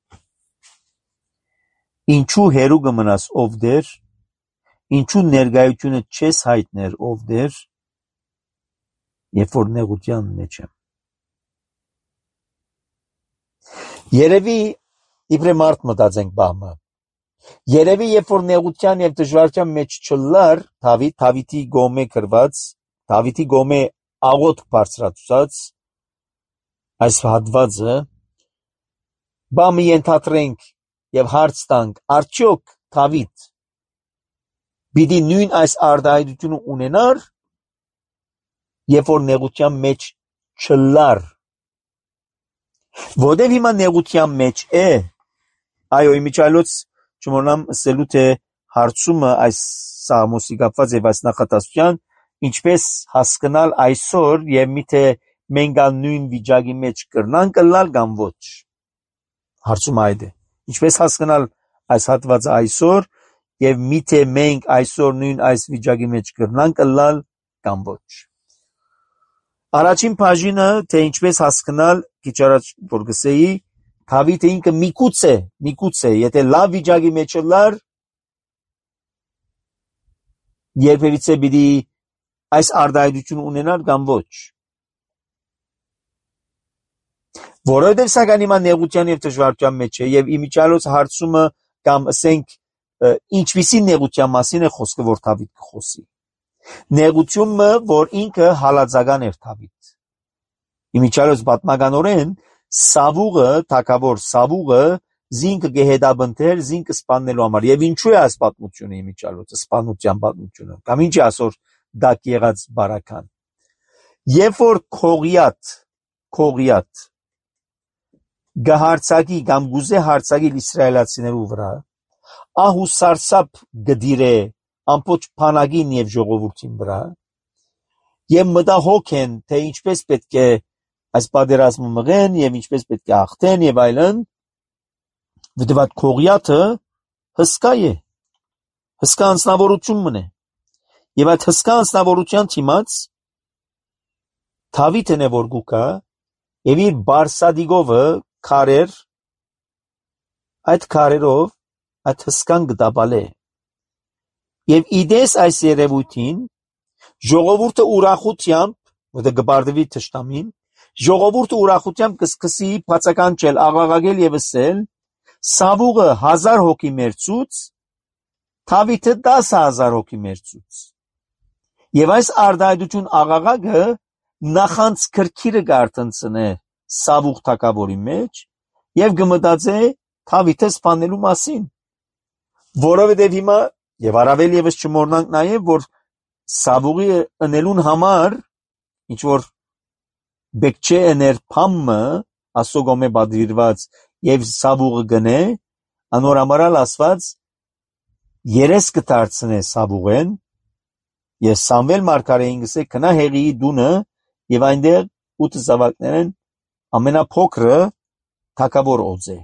Ինչու հերու կմնաս ով դեր, ինչու ներկայությունդ չես հայտներ ով դեր, երբ որ նեղության մեջ եմ։ Երևի իբրե մարդ մտածենք բամը։ Երևի երբ որ նեղության եւ դժվարության մեջ չլար Դավիթ, Դավիթի գոմե գրված, Դավիթի գոմե աղոթք բարձրացած այս հատվածը բամը ենթադրենք եւ հարց տանք, արդյոք Դավիթ պիտի նույն այս արտահայտությունը ունենար, երբ որ նեղության մեջ չլար։ Որտեւ հիմա նեղության մեջ է, այո, իմիջիայլոց չմոռնամ ասելու թե հարցումը այս Սամոսի կապված եւ այս նախատասության ինչպես հասկանալ այսօր եւ միթե մենք նույն վիճակի մեջ կրնանք լալ կամ ոչ։ Հարցումը այդ է։ Ինչպես հասկանալ այս հատվածը այսօր եւ միթե մենք այսօր նույն այս վիճակի մեջ կրնանք լալ կամ ոչ։ Առաջին բաժինը թե ինչպես հասկանալ քիչ առաջ որ գսեի Դավիթը ինքը միգուցե, միգուցե, եթե լավ վիճակի մեջ լար, երբևիցե պիտի այս արտահայտությունը ունենար կամ ոչ։ Որովհետև սակայն հիմա նեղության եւ դժվարության մեջ է եւ իմիջիալոց հարցումը կամ ասենք ինչպիսի նեղության մասին է խոսքը, որ Դավիթ կխոսի։ Նեղությունը, որ ինքը հալածական էր Դավիթ։ Իմիջիալոց պատմականորեն Սավուղը, թագավոր Սավուղը զինքը գեհետաբնթեր, զինքը սպանելու համար։ Եվ ինչու է այս պատմությունը իմիջիալոց, սպանության պատմությունը։ Կամ ինչ է ասոր դակ եղած բարական։ Երբ որ Քողիաթ, Քողիաթ գահարցակի կամ գուզե հարցակի իսրայելացիներու վրա, ահու սարսափ գդիրե ամբողջ բանակին եւ ժողովրդին վրա, եւ մտահոգ են, թե ինչպես պետք է այս պատերազմը մղեն եւ ինչպես պետք է հաղթեն եւ այլն, որտեղ այդ Քողիաթը հսկա է, հսկա անձնավորություն մնե։ Եվ այդ հսկա անձնավորության թիմաց Դավիթն է որ գուկա եւ իր բարսադիգովը քարեր այդ քարերով այդ հսկան գտաբալե։ Եվ իդես այս երևույթին ժողովուրդը ուրախությամբ, որտեղ գբարդվի թշնամին, ժողովուրդը ուրախությամբ կսկսի բացականչել, աղաղակել եւ ասել. Սավուղը հազար հոգի մերծուց, Դավիթը տասը հազար հոգի մերծուց։ Եվ այս արտահայտություն աղաղակը նախանց քրքիրը գարտնցնե Սավուղ թագավորի մեջ եւ գմտածե Դավիթը սպանելու մասին։ Որովհետեւ հիմա եւ առավել եւս չմոռնանք նաեւ որ Սավուղի ընելուն համար ինչ որ բեկչե էներ փամը ասոգոմե բادرված եւ Սավուղը գնե անորամարալ ասված երես կդարձնե Սավուղեն եւ Սամվել մարգարեին գսե քնա հեղիի դունը եւ այնտեղ ութ զավակներն ամենափոքրը թագավոր օձե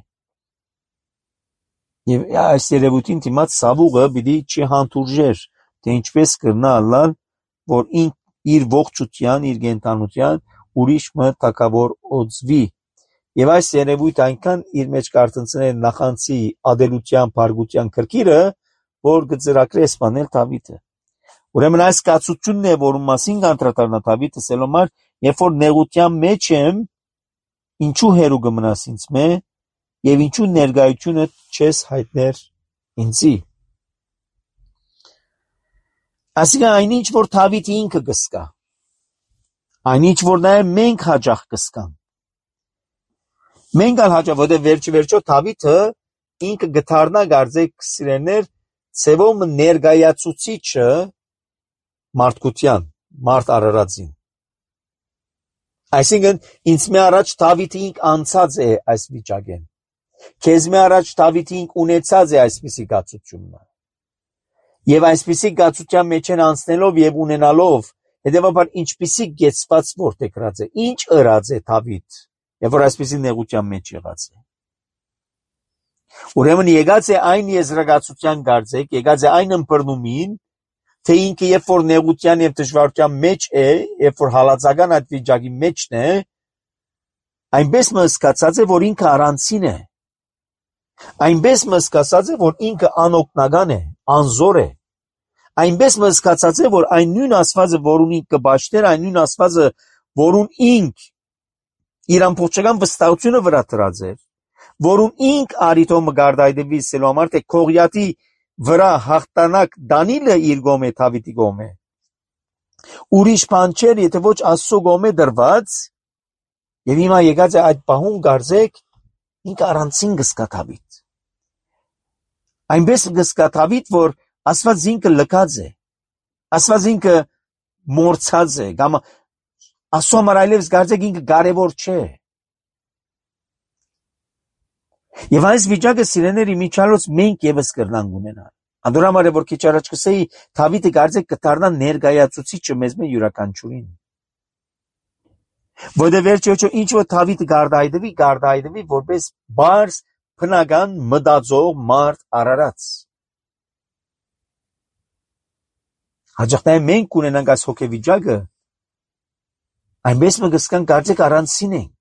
եւ այս երևույթին դիմաց Սավուղը պիտի չհանդուրժեր թե ինչպես կրնա ալալ որ իր ողջության իր գենտանության ուրիշ մը թագավոր օձվի եւ այս երևույթ այնքան իր մեջ կարտնցնել նախանցի ադելության բարգության քրքիրը որ գծրակրե սպանել Դավիթը Ուրեմն այս կացությունն է, որում մասին կանտրատարնա Դավիթը սելոմար, երբ որ նեղության մեջ եմ, ինչու հերու կմնաս ինձ մե, եւ ինչու ներկայությունը չես հայտներ ինձի։ Այսինքն այնինչ, որ Դավիթը ինքը կսկա, այնինչ, որ նաեւ մենք հաճախ կսկանք։ Մենք ալ հաճախ, որտեղ վերջի վերջո Դավիթը ինքը գթարնա գարձեք սիրեներ ծևոմ ներկայացուցիչը մարդկության, մարդ արարածին։ Այսինքն ինձ մի առաջ Դավիթը ինք անցած է այս վիճակեն։ Քեզ մի առաջ Դավիթը ինք ունեցած է այսպիսի գացությունն։ Եվ այսպիսի գացության մեջ են անցնելով եւ ունենալով, հետեւաբար ինչպիսի գեցված որտեգրած է, ինչ ըրած է Դավիթ, երբ որ այսպիսի նեղության մեջ եղած է։ Ուրեմն եկած է այն եզրակացության գարձեք, եկած է այն ըմբռնումին, թե ինքը երբ որ նեղության եւ դժվարության մեջ է, երբ որ հալածական այդ վիճակի մեջն է, այնպես մսկացած է, որ ինքը առանցին է, այնպես մսկացած է, որ ինքը անօգնական է, անզոր է, այնպես մսկացած է, որ այն նույն ասվածը, որուն ինքը կբաշխներ, այն նույն ասվածը, որուն ինք իր ամբողջական վստահությունը վրա դրած էր, որուն ինք արիտոմը գարդայդվի սելու համար, թե Քողիաթի վրա հաղթանակ Դանիլը իր գոմե Դավիթի գոմե։ Ուրիշ բան չէր, եթե ոչ Աստծո գոմե դրված, եւ հիմա եկած է այդ բահուն գարձեք, ինքը առանցին գսկա Դավիթ։ Այնպես գսկա Դավիթ, որ Աստված ինքը լքած է, Աստված ինքը մորցած է, կամ Աստծո համար այլևս գարձեք ինքը կարևոր չէ։ Եվ այս վիճակը սիրեների միջալոց մենք եւս կրնանք ունենալ։ Անդորամար է, որ քիչ առաջ կսեի, Դավիթը գարձեք կդառնա ներկայացուցիչը մեզ մե յուրաքանչյուրին։ Որտեղ վերջիոճո ինչ որ Դավիթը գարդայդվի, գարդայդվի որպես բարձ բնական մտածող մարդ արարած։ Հաջողտայ մենք ունենանք այս հոգեվիճակը, այնպես մենք կսկանք գարձեք առանցին ենք։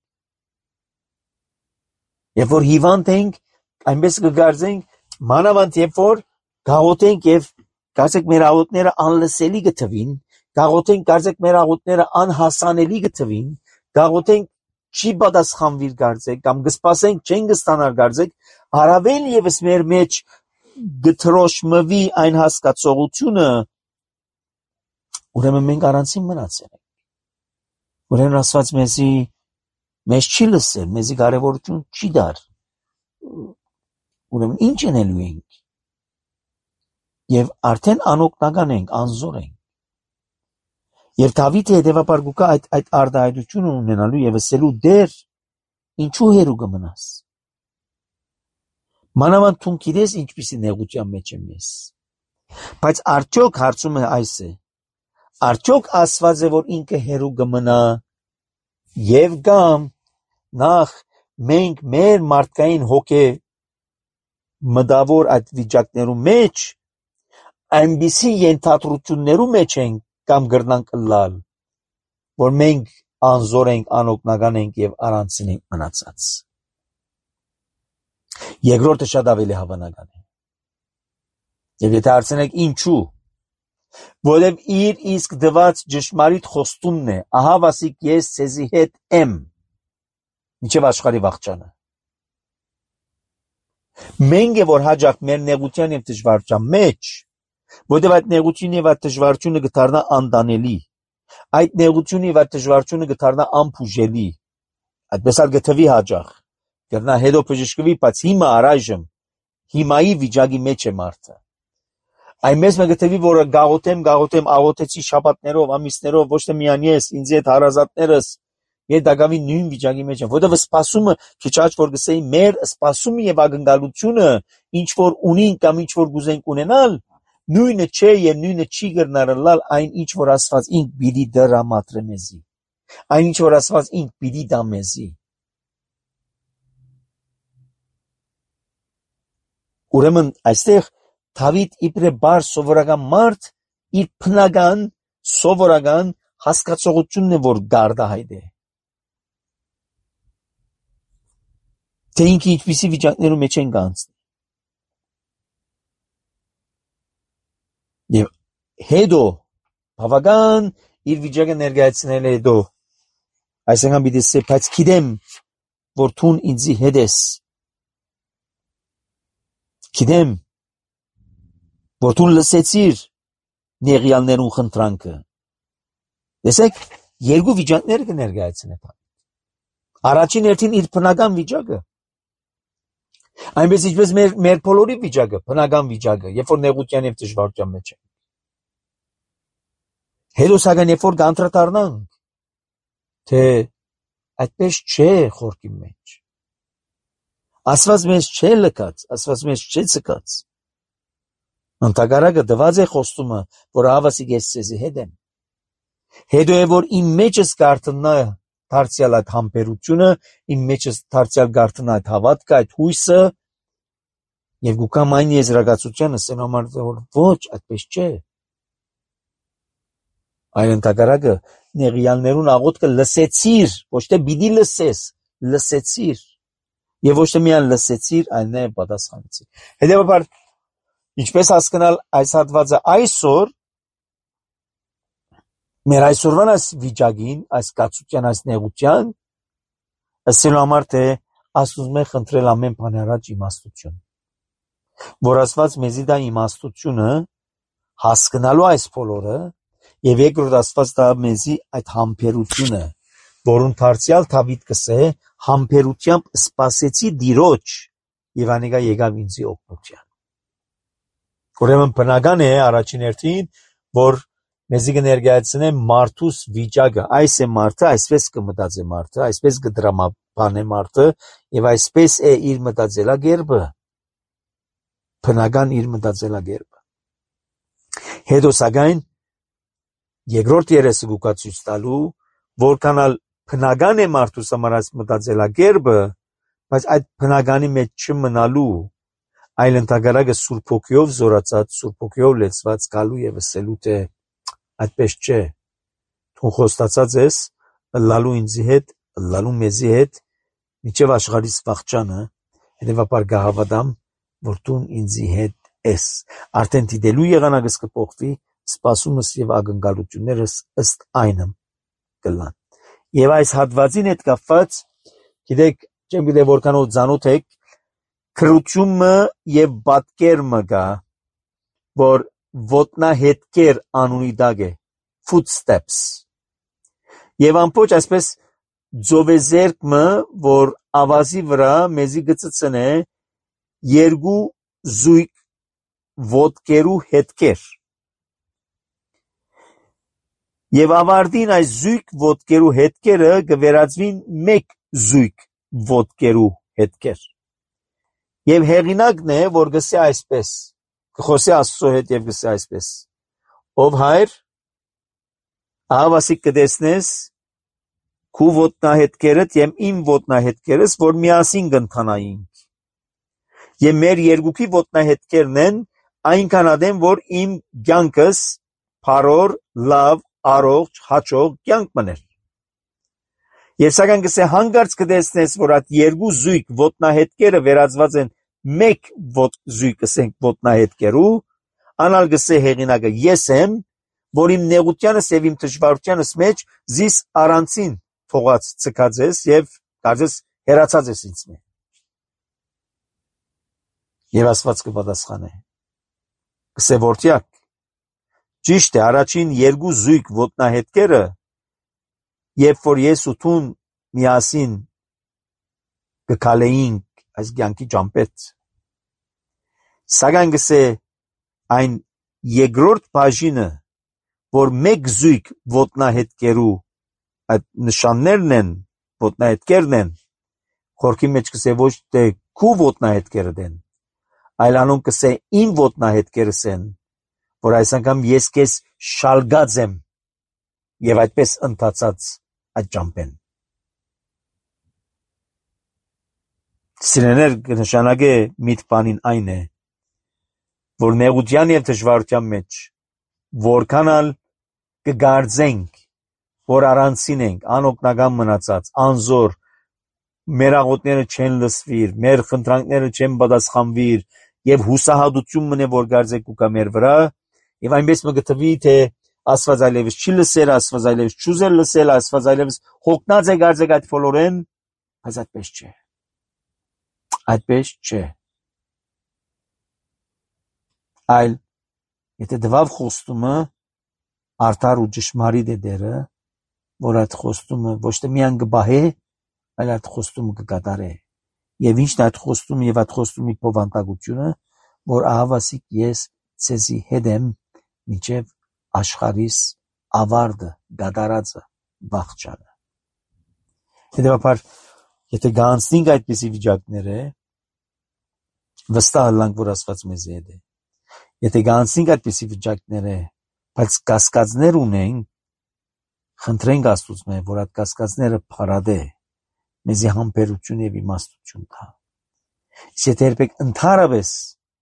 Երբ որ հիվանդ ենք, այնպես կգարձենք մանավանդ երբ որ գաղութենք եւ գարձեք մեր աղոթները անլսելի գթվին, գաղութենք գարձեք մեր աղոթները անհասանելի գթվին, գաղութենք չի պատասխանվիր գարձեք կամ կսպասենք չեն կստանալ գարձեք, հարավել եւս մեր մեջ գթրոշմվի այն հասկացողությունը, ուրեմն մենք առանցին մնացել ենք։ Ուրեմն Աստված մեզի մեզ չի լսել, մեզի կարևորություն չի դար։ Ուրեմն ինչ անելու ենք։ Եվ արդեն անօգնական ենք, անզոր ենք։ Եվ Դավիթը հետևաբար գուկա այդ այդ արտահայտությունը ունենալու եւ ասելու դեր ինչու հերու կմնաս։ Մանավանդ դու գիտես ինչպիսի նեղության մեջ եմ ես։ Բայց արդյոք հարցումը այս է. արդյոք Աստված է որ ինքը հերու կմնա եւ կամ նախ մենք մեր մարդկային հոգե մտավոր այդ վիճակներու մեջ այնպիսի ենթադրություններու մեջ ենք կամ գրնանք լալ, որ մենք անզոր ենք, անօգնական ենք եւ առանցին ենք մնացած։ Երկրորդը շատ ավելի հավանական է։ Եվ եթե հարցնեք ինչու, որովհետև իր իսկ դված ճշմարիտ խոստումն է, ահա վասիկ ես ցեզի հետ եմ, մինչև աշխարհի վախճանը։ Մենք է որ հաջող մեր նեղության եւ դժվարության մեջ, որովհետև այդ նեղությունը եւ այդ դժվարությունը կդառնա անդանելի, այդ նեղությունը եւ այդ դժվարությունը կդառնա անփուժելի, այդպես էլ գտվի հաջող, կրնա հետո բժշկվի, բայց հիմա առայժմ հիմայի վիճակի մեջ է մարդը։ Այնպես մենք գտվի, որ գաղութեմ, գաղութեմ, աղոթեցի շաբաթներով, ամիսներով, ոչ թե միայն ես, ինձ հետ հարազատներս, եւ դակավի նույն վիճակի մեջ են, որովհետեւ սպասումը, քիչ աճ որ գսեի, մեր սպասումը եւ ակնկալությունը, ինչ որ ունենք կամ ինչ որ գուզենք ունենալ, նույնը չէ եւ նույնը չի կրնարլալ այն ինչ որ Աստված ինք պիտի դրամատրե մեզի, այն ինչ որ Աստված ինք պիտի տա մեզի։ Ուրեմն այստեղ Դավիթ իբրե բար սովորական մարդ իր բնական սովորական հասկացողությունն է որ գարդահայտ է։ Թե ինքը ինչպիսի վիճակներու մեջ են գանցնի։ Եվ հետո բավական իր վիճակը ներկայացնել է հետո այսինքն պիտի ասե բայց գիտեմ որ դու ինձի հետ ես գիտեմ որ դու լսեցիր նեղյալներուն խնդրանքը տեսեք երկու վիճակներ կներկայացնե առաջին հերթին իր բնական վիճակը այնպես ինչպես մեր մեր բոլորի վիճակը բնական վիճակը երբ որ նեղության եւ դժվարության մեջ ենք հետո սակայն երբ որ կանդրադառնանք թե այդպես չէ խորքի մեջ ասված մեզ չէ լքած ասված մեզ չէ ցկած Անտագարակը դված է խոստումը որ հավասիկ ես ցեզի հետ եմ հետո է որ իմ մեջս կարտնա դարձյալ այդ համբերությունը իմ մեջս դարձյալ կարտնա այդ հավատքը այդ հույսը եւ գուկամ այն եզրակացությունը ասեն համար որ ոչ այդպես չէ Այլ ընտակարակը նեղյալներուն աղոթքը լսեցիր, ոչ թե բիդի լսես, լսեցիր, եւ ոչ թե միայն լսեցիր, այլ նաեւ պատասխանեցիր։ Հետևաբար, ինչպես հասկանալ այս հատվածը այսօր, մեր այսօրվան այս վիճակին, այս կացության, այս նեղության, ասելու համար թե Աստծուն մեր խնդրել ամեն բան առաջ իմաստություն, որ Աստված մեզի դա իմաստությունը հասկանալու այս բոլորը Եվ երկրորդ Աստված տա մեզի այդ համբերությունը, որուն դարձյալ Դավիթ կսե, համբերությամբ սպասեցի Տիրոջ, եւ անիկա եկավ ինձի օգնության։ Ուրեմն բնական է առաջին հերթին, որ մեզի կներկայացնե մարդուս վիճակը, այս է մարդը, այսպես կմտածե մարդը, այսպես կդրամաբանե մարդը, եւ այսպես է իր մտածելակերպը, բնական իր մտածելակերպը։ Հետո սակայն Երկրորդ երեսը գուկա ցույց տալու, որքանալ բնական է մարդուս համար այս մտածելակերպը, բայց այդ բնականի մեջ չմնալու, այլ ընդհանրակը Սուրբ Հոգիով զորացած, Սուրբ Հոգիով լեցված գալու եւ ասելու թե այդպես չէ։ Դու խոստացած ես լալու ինձի հետ, լալու մեզի հետ, միջև աշխարհի վաղճանը, հետեւաբար գահավատամ, որ դու ինձի հետ ես։ Արդեն դիտելու եղանակս կփոխվի սպասումս եւ ակնկալություններս ըստ այնմ կլան։ Եվ այս հատվածին հետ կապված, գիտեք, չեմ գիտե որքանով ծանոթ եք, քրությունը եւ պատկերմը կա, որ ոտնահետքեր անունի տակ է, footsteps։ Եվ ամբողջ այսպես ձովեզերկը, որ ավազի վրա մեզի գծցնե երկու զույգ ոտքերու հետքեր։ Եվ ավարտին այս զույգ ոտքերու հետքերը կվերածվին մեկ զույգ ոտքերու հետքեր։ Եվ հեղինակն է, որ գսե այսպես, կխոսի Աստծո հետ եւ գսե այսպես. Ով հայր, ահավասիկ կտեսնես քու ոտնահետքերդ եւ իմ ոտնահետքերս, որ միասին կընթանայինք։ Եվ մեր երկուքի ոտնահետքերն են այնքան ադեմ, որ իմ կյանքս փարոր, լավ, առողջ, հաճող կյանք մներ։ Եվ սակայն գսե հանգարց կտեսնես, որ այդ երկու զույգ ոտնահետքերը վերածված են մեկ զույգ ասենք ոտնահետքերու, անալ գսե հեղինակը ես եմ, որ իմ նեղությանս եւ իմ դժվարությանս մեջ զիս առանցին թողած ցկած ես եւ կարծես հերացած ես ինձ մեջ։ Եվ Աստված կպատասխանե։ Գսե որտյակ Ճիշտ է, առաջին երկու զույգ ոտնահետքերը, երբ որ ես ու դու միասին կքալեինք այս կյանքի ճամփետ։ Սակայն գսե այն երկրորդ բաժինը, որ մեկ զույգ ոտնահետքերու այդ նշաններն են, ոտնահետքերն են, խորքի մեջ գսե ոչ թե քու ոտնահետքերը դեն, այլ անոնք գսե իմ ոտնահետքերս են, որ այս անգամ ես քեզ շալգած եմ եւ այդպես ընթացած այդ ճամփեն։ Սիրեներ կնշանակե միտ բանին այն է, որ նեղության եւ դժվարության մեջ որքանալ կգարձենք, որ առանցին ենք, անօգնական մնացած, անզոր, մեր աղոթները չեն լսվիր, մեր խնդրանքները չեն պատասխանվիր եւ հուսահատություն մնե որ գարձեք ու կա մեր վրա եւ այնպես մը գտվի թե Աստված այլևս չի լսել, Աստված այլևս չուզել լսել, Աստված այլևս հոգնած է գարձեք այդ բոլորեն, բայց այդպես չէ։ Այդպես չէ։ Այլ եթե դվավ խոստումը արդար ու ճշմարիտ է դերը, որ այդ խոստումը ոչ թե միայն կբահե, այլ այդ խոստումը կկատարե։ Եվ ինչն է այդ խոստումը եւ այդ խոստումի փոխանցությունը, որ ահավասիկ ես ցեզի հետ եմ մինչև աշխարհիս ավարտը, գադարածը, բախճանը։ Հետևաբար, եթե գանցնենք այդպիսի վիճակները, վստահ ենք, որ Աստված մեզի հետ է։ Եթե գանցնենք այդպիսի վիճակները, բայց կասկածներ ունենք, խնդրենք Աստծուց, որ այդ կասկածները փարադե, մեզի համբերություն եւ իմաստություն տա։ Իսկ եթե երբեք ընդհանրապես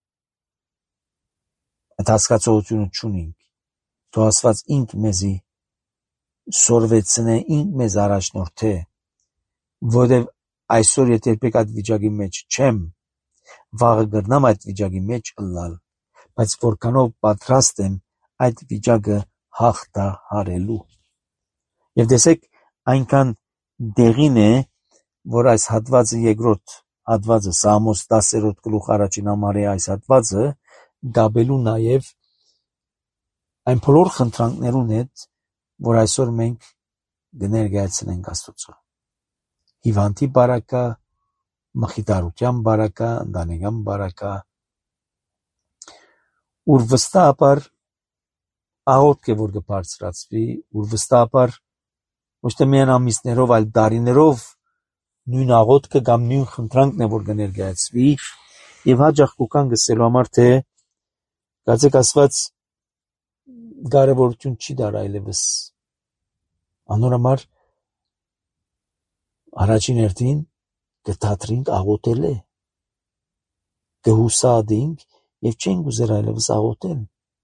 այդ հասկացողությունը չունենք, թող Աստված ինք մեզի սորվեցնե, ինք մեզ առաջնորդե, որովհետև այսօր եթե երբեք այդ վիճակի մեջ չեմ, վաղը կգտնամ այդ վիճակի մեջ ըլլալ, բայց որքանով պատրաստ եմ այդ վիճակը հաղթահարելու։ Եվ տեսեք, այնքան դեղին է, որ այս հատվածը երկրորդ հատվածը, Սաղմոս տասերորդ գլուխ առաջին համարի այս հատվածը գաբելու նաև այն բոլոր խնդրանքներուն հետ, որ այսօր մենք կներկայացնենք Աստծո։ Հիվանդի բարակա, մխիթարության բարակա, ընտանեկան բարակա, ուր վստահաբար աղոթք է, որ կբարձրացվի, ուր վստահաբար ոչ թե միայն ամիսներով, այլ դարիներով նույն աղոթքը կամ նույն խնդրանքն է, որ կներկայացվի, եւ հաճախ կուքան գսելու համար, թե գացեք Աստված կարևորություն չի դար այլևս։ Անորոմար առաջին հերթին կթատրինք աղոթել է, կհուսադինք եւ չենք ուզեր այլևս աղոթել։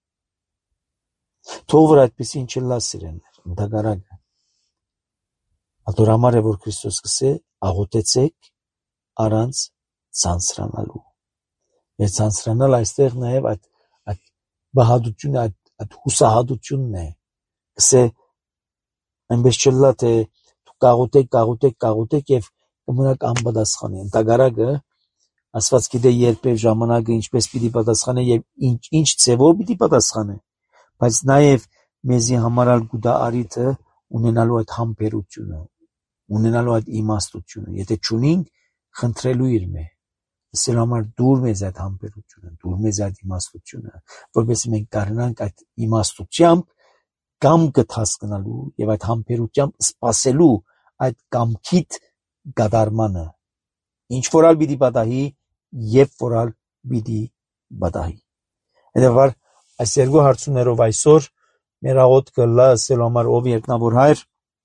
Թող որ այդպեսի ինչ լա սիրելներ, ընդհակառակը։ Ատոր համար է, որ Քրիստոս կսե աղոթեցեք առանց ցանցրանալու։ Եվ ցանցրանալ այստեղ նաև այդ այդ բահադությունը, այդ այդ հուսահատությունն է։ Կսե այնպես չլա, թե դու կաղոթեք, կաղոթեք, կաղոթեք եւ կմնաք անպատասխանի։ Ընդհակառակը Աստված գիտե երբ եւ ժամանակը ինչպես պիտի պատասխանե եւ ինչ ինչ ձևով պիտի պատասխանե, բայց նաեւ մեզի համարալ գուտա արիթը ունենալու այդ համբերությունը, ունենալու այդ իմաստությունը, եթե չունենք, խնդրելու իր մե, ասել համար դուր մեզ այդ համբերությունը, դուր մեզ այդ իմաստությունը, որովհետեւ մենք կարողանանք այդ իմաստությամբ կամքը հասկանալու եւ այդ համբերությամբ սпасելու այդ կամքիդ գադարմանը, ինչ որալ պիտի պատահի, եւ որալ պիտի պատահի։ Հետեւաբար այս երկու հարցումներով այսօր մեր աղոթքը լա ասելու համար ով երկնավոր հայր,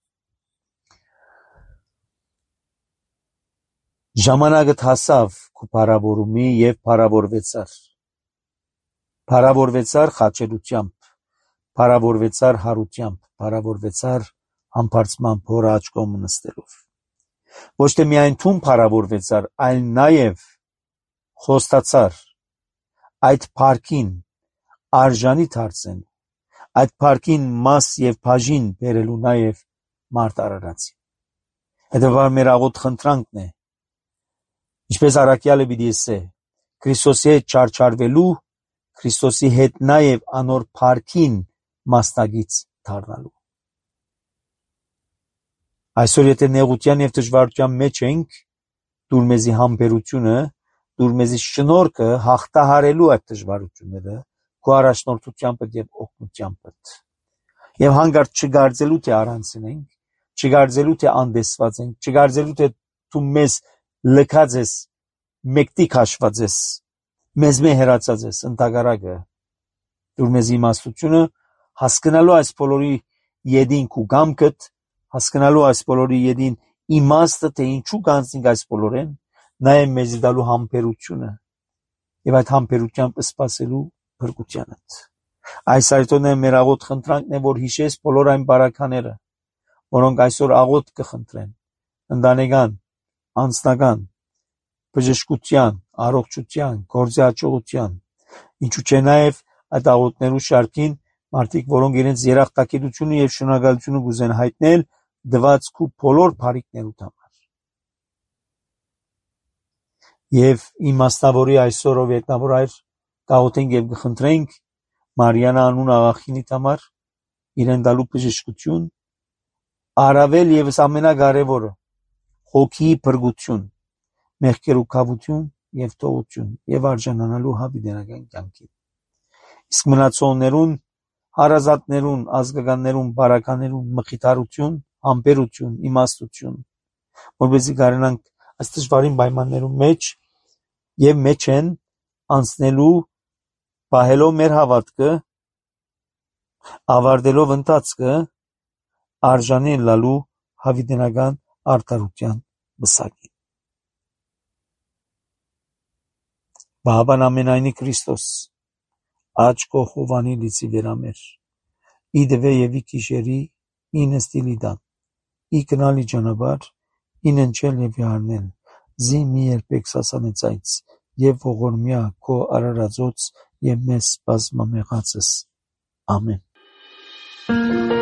ժամանակը հասավ քու փառավորումի եւ փառավորվեցար։ Փառավորվեցար խաչելությամբ, փառավորվեցար հարությամբ, փառավորվեցար համբարձման փորը աչքոմ նստելով։ Ոչ թե միայն թուն փառավորվեցար, այլ նաեւ խոստացար այդ փառքին արժանի դարձեն, այդ փառքին մաս եւ բաժին բերելու նաեւ մարդ արարածի։ Հետեւաբար մեր աղոթ խնդրանքն է, ինչպես առաքյալը պիտի ասե, Քրիստոսի հետ չարչարվելու, Քրիստոսի հետ նաեւ անոր փառքին մասնագից դառնալու։ Այսօր եթե նեղության եւ դժվարության մեջ ենք, դուր մեզի համբերությունը, դուր մեզի շնորհքը հաղթահարելու այդ դժվարությունները, քո առաջնորդությամբ եւ օգնությամբ։ Եվ հանգարտ չգարձելու թե առանցին ենք, չգարձելու թե անդեսված ենք, չգարձելու թե դու մեզ լքած ես, մեկտիկ հաշված ես, մեզ մե հերացած ես, ընդհակառակը դուր մեզ իմաստությունը հասկանալու այս բոլորի յեդին քու գամքդ, հասկանալու այս բոլորի յեդին իմաստը, թե ինչու կանցնենք այս բոլորեն, նաեւ մեզի դալու համբերությունը եւ այդ համբերությամբ սпасելու փրկությանդ։ Այս այդոնը մեր աղոթ խնդրանքն է, որ հիշես բոլոր այն բարակաները, որոնք այսօր աղոթ կխնդրեն, ընտանեկան, անձնական, բժշկության, առողջության, գործի հաջողության, ինչու՞ չէ նաեւ այդ աղոթներու շարքին մարդիկ, որոնք իրենց երախտագիտությունը եւ շնորհակալությունը կուզեն հայտնել դված քու բոլոր բարիքներուդ համար։ Եվ իմաստավորի այսօր ով ետնավոր այր կաղոթենք եւ կխնդրենք Մարիանա անուն աղախինիդ համար իրեն դալու բժշկություն, առավել եւս ամենակարևորը հոգի փրկություն, մեղքերու կավություն եւ թողություն եւ արժանանալու հավիտենական կյանքի։ Իսկ մնացողներուն, հարազատներուն, ազգականներուն, բարականերուն մխիթարություն, համբերություն, իմաստություն, որպեսզի կարողանանք այս դժվարին պայմաններում մեջ եւ մեջ են անցնելու պահելով մեր հավատքը, ավարտելով ընթացքը, արժանի լալու հավիտենական արդարության մսակին։ Բաբան ամենայնի Քրիստոս աչ քո խովանի լիցի վերամեր իդվե եւ իքիշերի ինստիլիդան իքնալի ճանապարհ ինընչել եւ հառնել զի մի երբեք սասանեցայց եւ ողորմյա քո արարածոց եւ մեզ բազմամեղացս ամեն